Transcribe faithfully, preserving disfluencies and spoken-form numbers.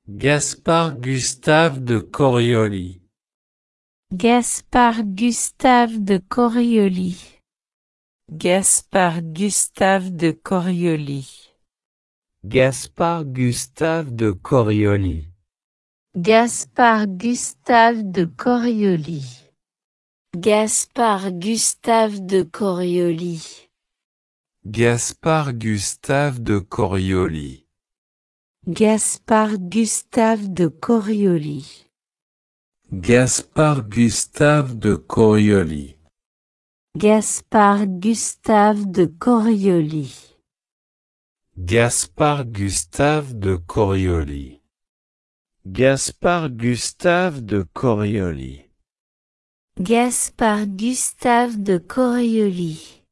Gaspard Gustave de Coriolis. Gaspard Gustave de Coriolis. Gaspard Gustave de Coriolis. Gaspard Gustave de Coriolis. Gaspard Gustave de Coriolis. Gaspard Gustave de Coriolis. Gaspard Gustave de Coriolis. Gaspard Gustave de Coriolis. Gaspard Gustave de Coriolis. Gaspard Gustave de Coriolis. Gaspard Gustave de Coriolis. Gaspard Gustave de Coriolis. Gaspard Gustave de Coriolis.